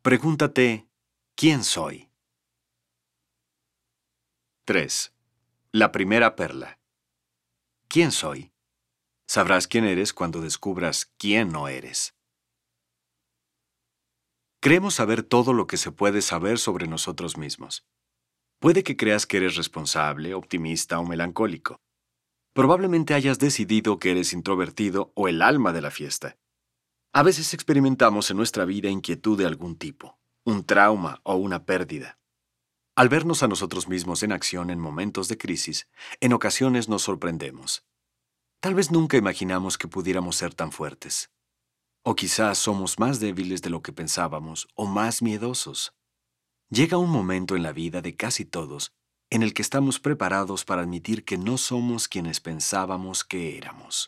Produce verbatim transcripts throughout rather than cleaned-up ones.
Pregúntate, ¿quién soy? tres. La primera perla. ¿Quién soy? Sabrás quién eres cuando descubras quién no eres. Creemos saber todo lo que se puede saber sobre nosotros mismos. Puede que creas que eres responsable, optimista o melancólico. Probablemente hayas decidido que eres introvertido o el alma de la fiesta. A veces experimentamos en nuestra vida inquietud de algún tipo, un trauma o una pérdida. Al vernos a nosotros mismos en acción en momentos de crisis, en ocasiones nos sorprendemos. Tal vez nunca imaginamos que pudiéramos ser tan fuertes. O quizás somos más débiles de lo que pensábamos o más miedosos. Llega un momento en la vida de casi todos en el que estamos preparados para admitir que no somos quienes pensábamos que éramos.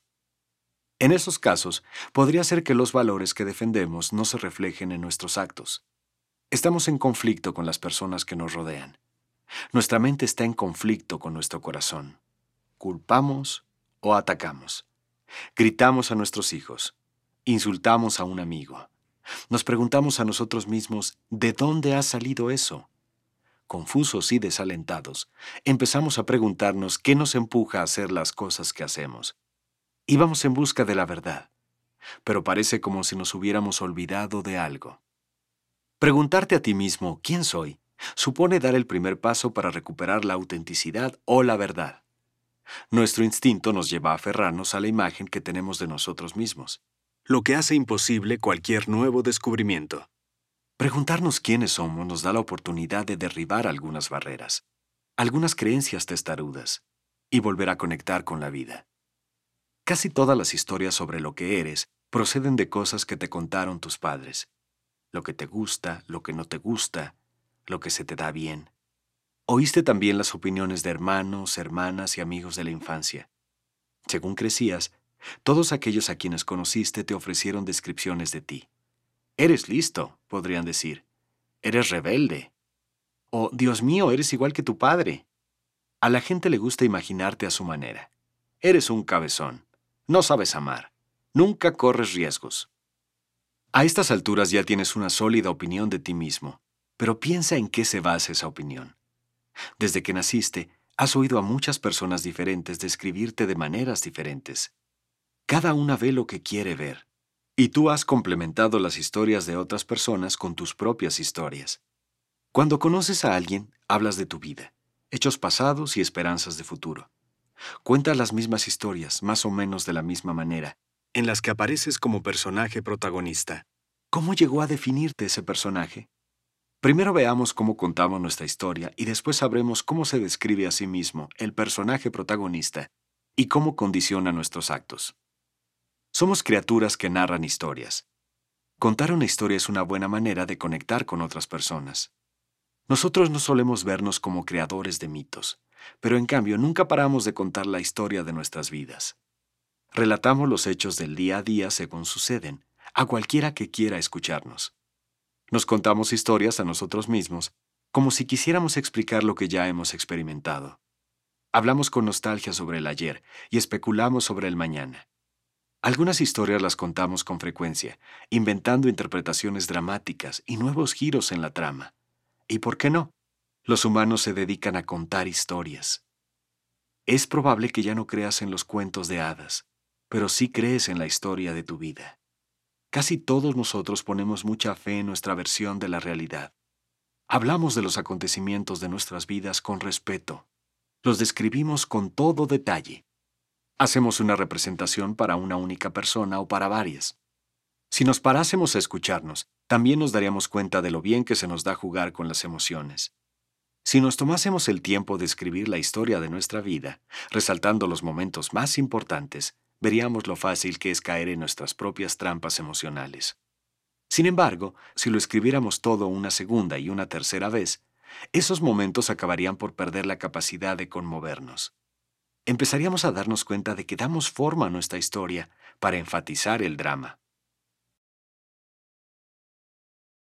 En esos casos, podría ser que los valores que defendemos no se reflejen en nuestros actos. Estamos en conflicto con las personas que nos rodean. Nuestra mente está en conflicto con nuestro corazón. Culpamos o atacamos. Gritamos a nuestros hijos. Insultamos a un amigo. Nos preguntamos a nosotros mismos, ¿de dónde ha salido eso? Confusos y desalentados, empezamos a preguntarnos qué nos empuja a hacer las cosas que hacemos. Íbamos en busca de la verdad, pero parece como si nos hubiéramos olvidado de algo. Preguntarte a ti mismo, ¿quién soy?, supone dar el primer paso para recuperar la autenticidad o la verdad. Nuestro instinto nos lleva a aferrarnos a la imagen que tenemos de nosotros mismos, lo que hace imposible cualquier nuevo descubrimiento. Preguntarnos quiénes somos nos da la oportunidad de derribar algunas barreras, algunas creencias testarudas, y volver a conectar con la vida. Casi todas las historias sobre lo que eres proceden de cosas que te contaron tus padres. Lo que te gusta, lo que no te gusta, lo que se te da bien. Oíste también las opiniones de hermanos, hermanas y amigos de la infancia. Según crecías, todos aquellos a quienes conociste te ofrecieron descripciones de ti. Eres listo, podrían decir. Eres rebelde. O, Dios mío, eres igual que tu padre. A la gente le gusta imaginarte a su manera. Eres un cabezón. No sabes amar. Nunca corres riesgos. A estas alturas ya tienes una sólida opinión de ti mismo, pero piensa en qué se basa esa opinión. Desde que naciste, has oído a muchas personas diferentes describirte de maneras diferentes. Cada una ve lo que quiere ver, y tú has complementado las historias de otras personas con tus propias historias. Cuando conoces a alguien, hablas de tu vida, hechos pasados y esperanzas de futuro. Cuentas las mismas historias, más o menos de la misma manera, en las que apareces como personaje protagonista. ¿Cómo llegó a definirte ese personaje? Primero veamos cómo contamos nuestra historia y después sabremos cómo se describe a sí mismo el personaje protagonista y cómo condiciona nuestros actos. Somos criaturas que narran historias. Contar una historia es una buena manera de conectar con otras personas. Nosotros no solemos vernos como creadores de mitos, pero en cambio nunca paramos de contar la historia de nuestras vidas. Relatamos los hechos del día a día según suceden, a cualquiera que quiera escucharnos. Nos contamos historias a nosotros mismos, como si quisiéramos explicar lo que ya hemos experimentado. Hablamos con nostalgia sobre el ayer y especulamos sobre el mañana. Algunas historias las contamos con frecuencia, inventando interpretaciones dramáticas y nuevos giros en la trama. ¿Y por qué no? Los humanos se dedican a contar historias. Es probable que ya no creas en los cuentos de hadas, pero sí crees en la historia de tu vida. Casi todos nosotros ponemos mucha fe en nuestra versión de la realidad. Hablamos de los acontecimientos de nuestras vidas con respeto. Los describimos con todo detalle. Hacemos una representación para una única persona o para varias. Si nos parásemos a escucharnos, también nos daríamos cuenta de lo bien que se nos da jugar con las emociones. Si nos tomásemos el tiempo de escribir la historia de nuestra vida, resaltando los momentos más importantes, veríamos lo fácil que es caer en nuestras propias trampas emocionales. Sin embargo, si lo escribiéramos todo una segunda y una tercera vez, esos momentos acabarían por perder la capacidad de conmovernos. Empezaríamos a darnos cuenta de que damos forma a nuestra historia para enfatizar el drama.